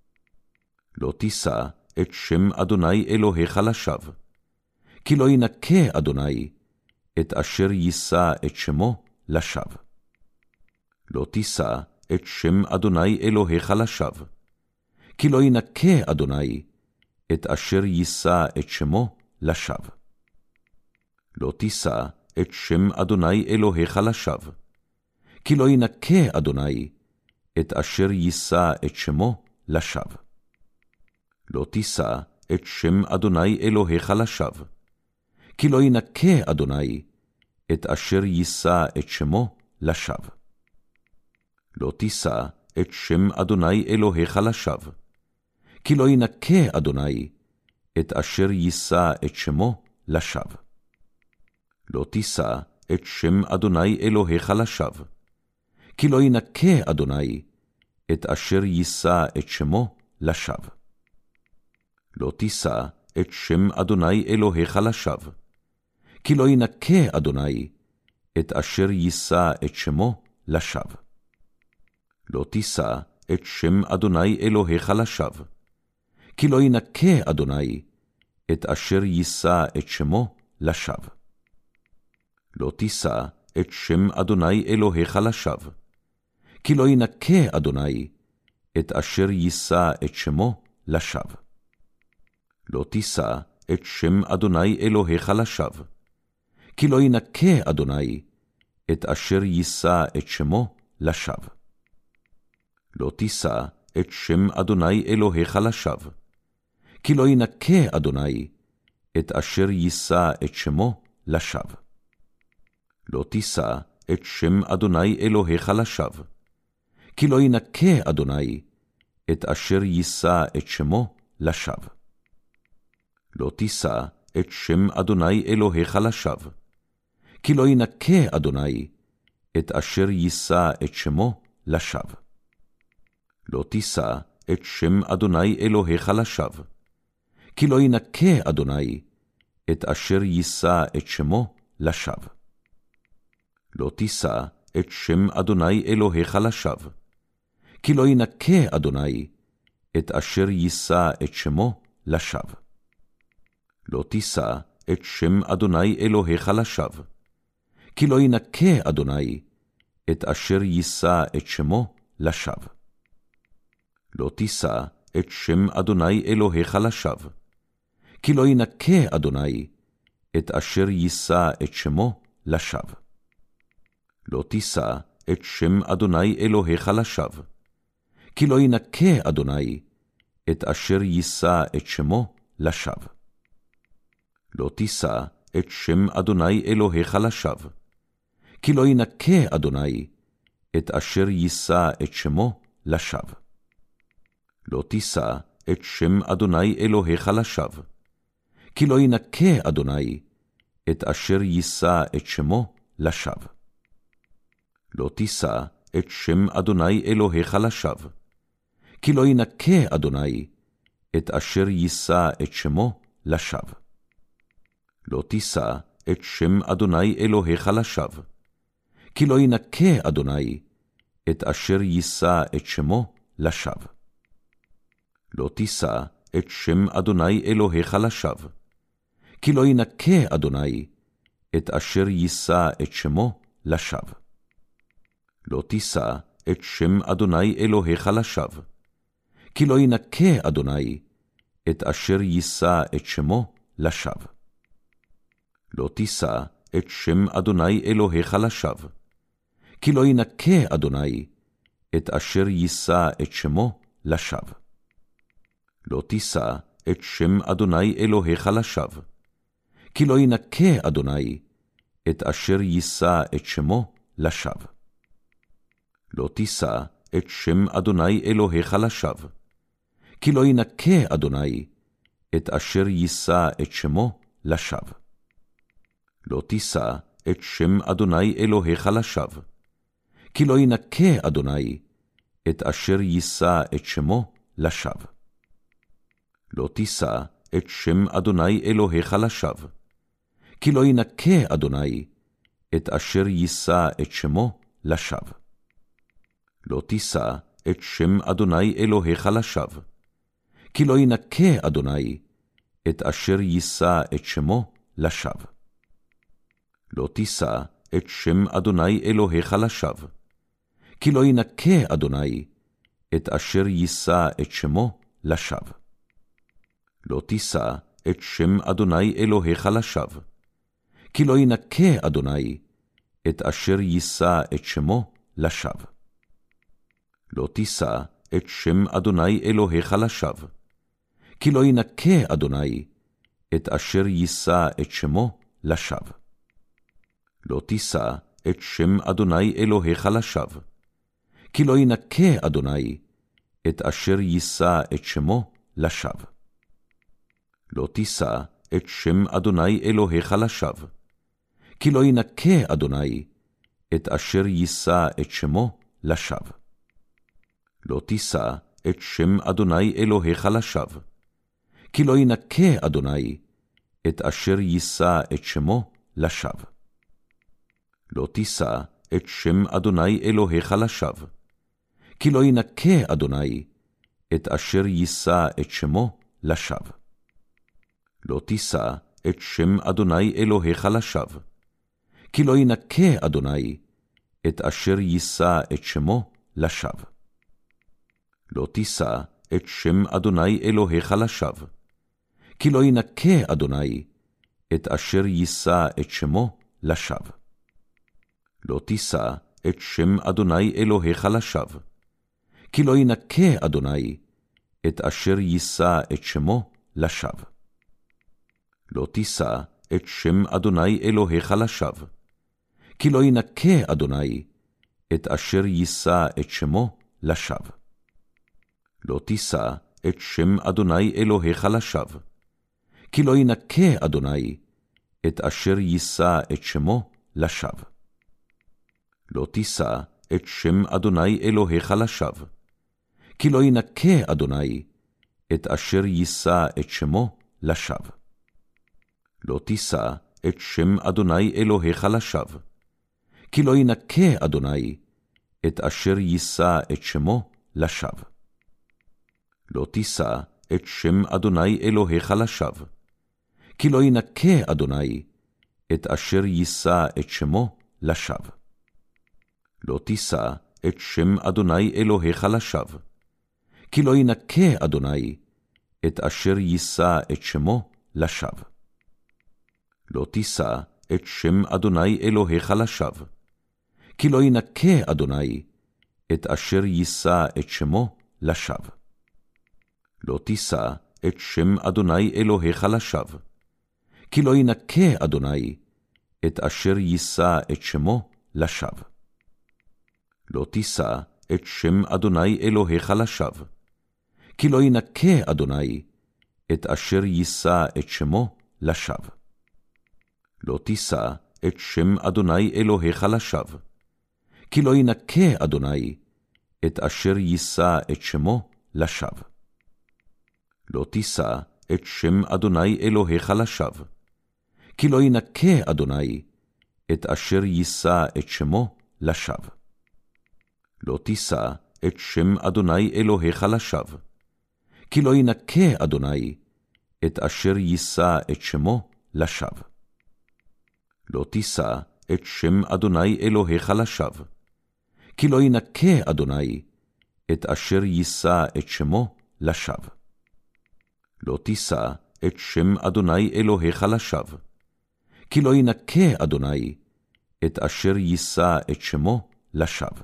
לא תישא את שם אדוני אלוהיך לשווא, כי לא ינקה אדוני את אשר יישא את שמו לשווא. לא תישא את שם אדוני אלוהיך לשווא, כי לא ינקה אדוני את אשר יישא את שמו לשווא. לא תישא את שם אדוני אלוהיך לשווא, כי לא ינקה אדוני את אשר יישא את שמו לשווא. לא תישא את שם אדוני אלוהיך לשווא, כי לא ינקה אדוני את אשר יישא את שמו לשווא. לא תישא את שם אדוני אלוהיך לשווא, כי לא ינקה אדוני את אשר יישא את שמו לשווא. לא תישא את שם אדוני אלוהיך לשווא, כי לא ינקה אדוני את אשר יישא את שמו לשווא. לא תישא את שם אדוני אלוהיך לשווא, כי לא ינקה אדוני את אשר יישא את שמו לשווא. לא תישא את שם אדוני אלוהיך לשווא, כי לא ינקה אדוני את אשר יישא את שמו לשווא. לא תישא את שם אדוני אלוהיך לשווא, כי לא ינקה אדוני את אשר יישא את שמו לשווא. לא תישא את שם אדוני אלוהיך לשווא, כי לא ינקה אדוני את אשר יישא את שמו לשווא. לא תישא את שם אדוני אלוהיך לשווא, כי לא ינקה אדוני את אשר יישא את שמו לשווא. לא תישא את שם אדוני אלוהיך לשווא, כי לא ינקה אדוני את אשר יישא את שמו לשווא. לא תישא את שם אדוני אלוהיך לשווא, כי לא ינקה אדוני את אשר יישא את שמו לשווא. לא תישא את שם אדוני אלוהיך לשווא, כי לא ינקה אדוני את אשר יישא את שמו לשווא. לא תישא את שם אדוני אלוהיך לשווא, כי לא ינקה אדוני את אשר יישא את שמו לשווא. לא תישא את שם אדוני אלוהיך לשווא, כי לא ינקה אדוני את אשר יישא את שמו לשווא. לא תישא את שם אדוני אלוהיך לשווא, כי לא ינקה אדוני את אשר יישא את שמו לשווא. לא תישא את שם אדוני אלוהיך לשווא, כי לא ינקה אדוני את אשר יישא את שמו לשווא. לא תישא את שם אדוני אלוהיך לשווא, כי לא ינקה אדוני את אשר יישא את שמו לשווא. לא תישא את שם אדוני אלוהיך לשווא, כי לא ינקה אדוני את אשר יישא את שמו לשווא. לא תישא את שם אדוני אלוהיך לשווא, כי לא ינקה אדוני את אשר יישא את שמו לשווא. לא תישא את שם אדוני אלוהיך לשווא, כי לא ינקה אדוני את אשר יישא את שמו לשווא. לא תישא את שם אדוני אלוהיך לשווא, כי לא ינקה אדוני את אשר יישא את שמו לשווא. לא תישא את שם אדוני אלוהיך לשווא, כי לא ינקה אדוני את אשר יישא את שמו לשווא. לא תישא את שם אדוני אלוהיך לשווא, כי לא ינקה אדוני את אשר יישא את שמו לשווא. לא תישא את שם אדוני אלוהיך לשווא, כי לא ינקה אדוני את אשר יישא את שמו לשווא. לא תישא את שם אדוני אלוהיך לשווא, כי לא ינקה אדוני את אשר יישא את שמו לשווא. לא תישא את שם אדוני אלוהיך לשווא, כי לא ינקה אדוני את אשר יישא את שמו לשווא. לא תישא את שם אדוני אלוהיך לשווא, כי לא ינקה אדוני את אשר יישא את שמו לשווא. לא תישא את שם אדוני אלוהיך לשווא, כי לא ינקה אדוני את אשר יישא את שמו לשווא. לא תישא את שם אדוני אלוהיך לשווא, כי לא ינקה אדוני את אשר יישא את שמו לשווא. לא תישא את שם אדוני אלוהיך לשווא, כי לא ינקה אדוני את אשר יישא את שמו לשווא. לא תישא את שם אדוני אלוהיך לשווא, כי לא ינקה אדוני את אשר יישא את שמו לשווא. לא תישא את שם אדוני אלוהיך לשווא, כי לא ינקה אדוני את אשר יישא את שמו לשווא. לא תישא את שם אדוני אלוהיך לשווא, כי לא ינקה אדוני את אשר יישא את שמו לשווא. לא תישא את שם אדוני אלוהיך לשווא, כי לא ינקה אדוני את אשר יישא את שמו לשווא. לא תישא את שם אדוני אלוהיך לשווא, כי לא ינקה אדוני את אשר יישא את שמו לשווא. לא תישא את שם אדוני אלוהיך לשווא, כי לא ינקה אדוני את אשר יישא את שמו לשווא. לא תישא את שם אדוני אלוהיך לשווא, כי לא ינקה אדוני את אשר יישא את שמו לשווא. לא תישא את שם אדוני אלוהיך לשווא, כי לא ינקה אדוני את אשר יישא את שמו לשווא. לא תישא את שם אדוני אלוהיך לשווא, כי לא ינקה אדוני את אשר יישא את שמו לשווא. לא תישא את שם אדוני אלוהיך לשווא, כי לא ינקה אדוני את אשר יישא את שמו לשווא. לא תישא את שם אדוני אלוהיך לשווא, כי לא ינקה אדוני את אשר יישא את שמו לשווא. לא תישא את שם אדוני אלוהיך לשווא, כי לא ינקה אדוני את אשר יישא את שמו לשווא. לא תישא את שם אדוני אלוהיך לשווא, כי לא ינקה אדוני את אשר יישא את שמו לשווא. לא תישא את שם אדוני אלוהיך לשווא, כי לא ינקה אדוני את אשר יישא את שמו לשווא. לא תישא את שם אדוני אלוהיך לשווא, כי לא ינקה אדוני את אשר יישא את שמו לשווא. לא תישא את שם אדוני אלוהיך לשווא, כי לא ינקה אדוני את אשר יישא את שמו לשווא. לא תישא את שם אדוני אלוהיך לשווא, כי לא ינקה אדוני את אשר יישא את שמו לשווא. לא תישא את שם אדוני אלוהיך לשווא, כי לא ינקה אדוני את אשר יישא את שמו לשווא. לא תישא את שם אדוני אלוהיך לשווא, כי לא ינקה אדוני את אשר יישא את שמו לשווא. לא תישא את שם אדוני אלוהיך לשווא, כי לא ינקה אדוני את אשר יישא את שמו לשווא. לא תישא את שם אדוני אלוהיך לשווא, כי לא ינקה אדוני את אשר יישא את שמו לשווא. לא תישא את שם אדוני אלוהיך לשווא, כי לא ינקה אדוני את אשר יישא את שמו לשווא.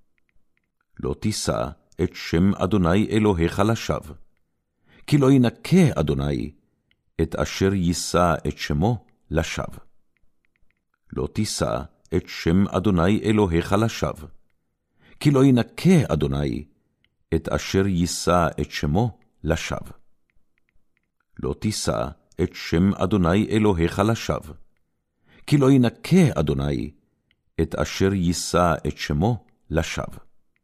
לא תישא את שם אדוני אלוהיך לשווא, כי לא ינקה אדוני את אשר יישא את שמו לשווא. לא תישא את שם אדוני אלוהיך לשווא, כי לא ינקה אדוני את אשר יישא את שמו לשווא. לא תישא את שם אדוני אלוהיך לשווא, כי לא ינקה אדוני את אשר יישא את שמו לשווא.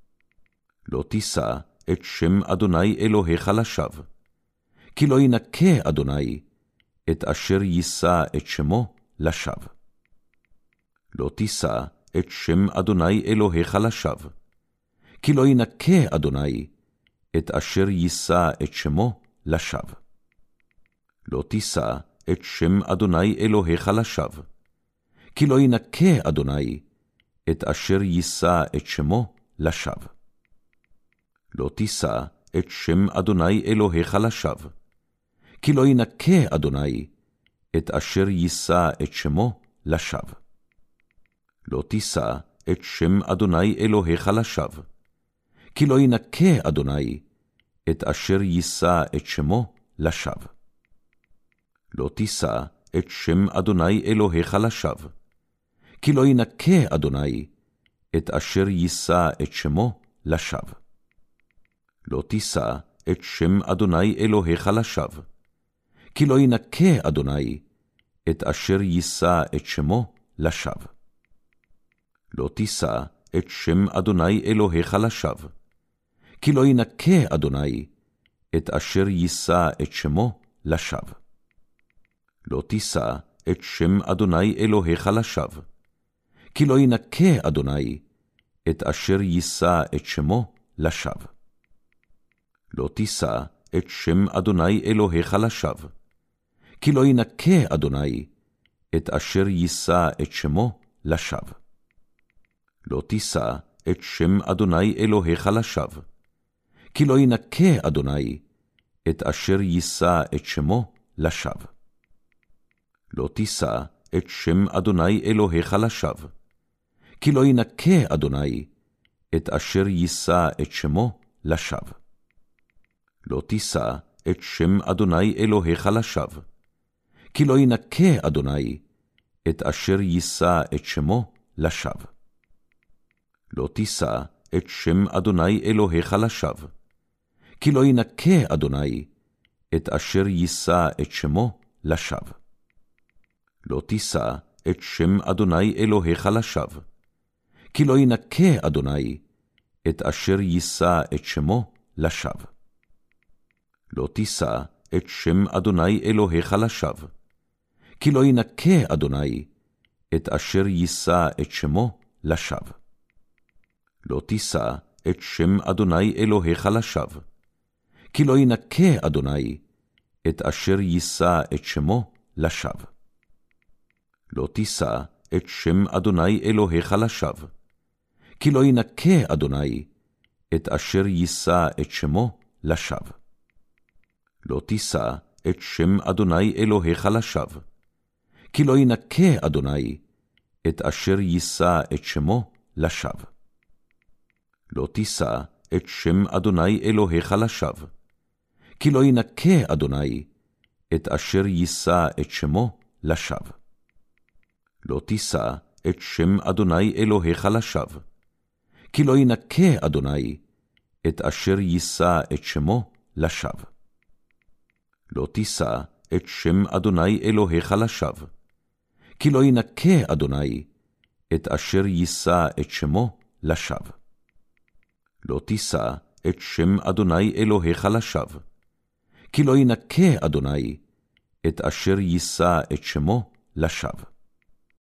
לא תישא את שם אדוני אלוהיך לשווא, כי לא ינקה אדוני את אשר יישא את שמו לשווא. לא תישא את שם אדוני אלוהיך לשווא, כי לא ינקה אדוני את אשר יישא את שמו לשווא. לא תישא את שם אדוני אלוהיך לשווא, כי לא ינקה אדוני את אשר יישא את שמו לשווא. לא תישא את שם אדוני אלוהיך לשווא, כי לא ינקה אדוני את אשר יישא את שמו לשווא. לא תישא את שם אדוני אלוהיך לשווא, כי לא ינקה אדוני את אשר יישא את שמו לשווא. לא תישא את שם אדוני אלוהיך לשווא, כי לא ינקה אדוני את אשר יישא את שמו לשווא. לא תישא את שם אדוני אלוהיך לשווא, כי לא ינקה אדוני את אשר יישא את שמו לשווא. לא תישא את שם אדוני אלוהיך לשווא, כי לא ינקה אדוני את אשר יישא את שמו לשווא. לא תישא את שם אדוני אלוהיך לשווא, כי לא ינקה אדוני את אשר יישא את שמו לשווא. לא תישא את שם אדוני אלוהיך לשווא, כי לא ינקה אדוני את אשר יישא את שמו לשווא. לא תישא את שם אדוני אלוהיך לשווא, כי לא ינקה אדוני את אשר יישא את שמו לשווא. לא תישא את שם אדוני אלוהיך לשווא, כי לא ינקה אדוני את אשר יישא את שמו לשווא. לא תישא את שם אדוני אלוהיך לשווא, כי לא ינקה אדוני את אשר יישא את שמו לשווא. לא תישא את שם אדוני אלוהיך לשווא, כי לא ינקה אדוני את אשר יישא את שמו לשווא. לא תישא את שם אדוני אלוהיך לשווא, כי לא ינקה אדוני את אשר יישא את שמו לשווא. לא תישא את שם אדוני אלוהיך לשווא, כי לא ינקה אדוני את אשר יישא את שמו לשווא. לא תישא את שם אדוני אלוהיך לשווא, כי לא ינקה אדוני את אשר יישא את שמו לשווא. לא תישא את שם אדוני אלוהיך לשווא, כי לא ינקה אדוני את אשר יישא את שמו לשווא. לא תישא את שם אדוני אלוהיך לשווא, כי לא ינקה אדוני את אשר יישא את שמו לשווא. לא תישא את שם אדוני אלוהיך לשווא, כי לא ינקה אדוני את אשר יישא את שמו לשווא. לא תישא את שם אדוני אלוהיך לשווא, כי לא ינקה אדוני את אשר יישא את שמו לשווא. לא תישא את שם אדוני אלוהיך לשווא, כי לא ינקה אדוני את אשר יישא את שמו לשווא. לא תישא את שם אדוני אלוהיך לשווא, כי לא ינקה אדוני את אשר יישא את שמו לשווא.